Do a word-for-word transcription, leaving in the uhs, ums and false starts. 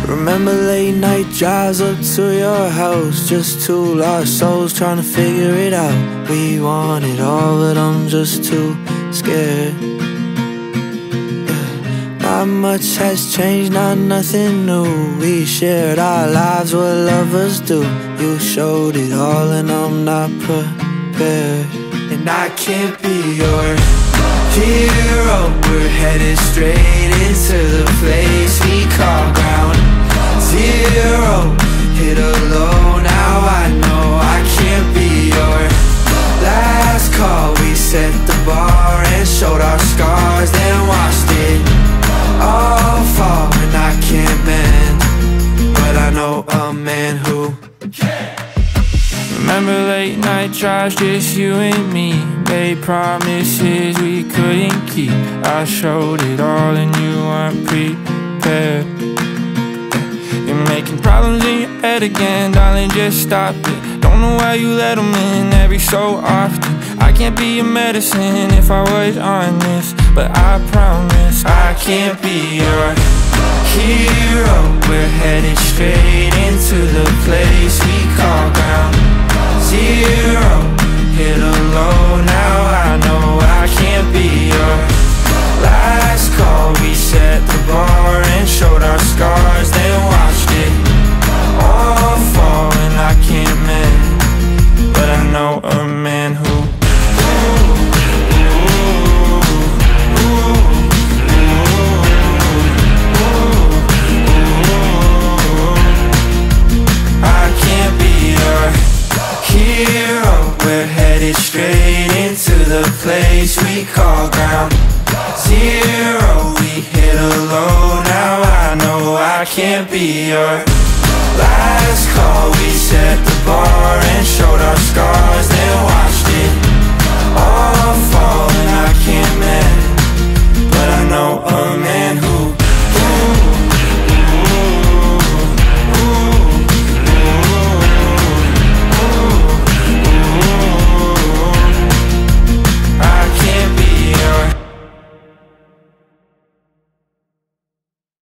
Remember late night drives up to your house, just two lost souls trying to figure it out. We want it all, but I'm just too scared. Yeah. Not much has changed, not nothing new. We shared our lives, what lovers do. You showed it all and I'm not prepared. And I can't be your hero. We're headed straight into the place we call ground zero. Hit a low, now I know I can't be your last call. We set the bar and showed our scars, then watched it all fall. And I can't mend, but I know a man who can. Remember late night drives, just you and me. Made promises we couldn't keep. I showed it all and you weren't prepared. You're making problems in your head again, darling, just stop it. Don't know why you let them in every so often. I can't be your medicine if I was honest, but I promise I can't be your hero. We're headed straight into the place we call ground zero. Hit a low, now I know I can't be your last call. We set the bar and showed our scars, then watched it all fall. And I can't mend, but I know a man who I can't be your hero. We're headed straight into the place we call ground zero. We hit a low, now I know I can't be your last call. We set the bar and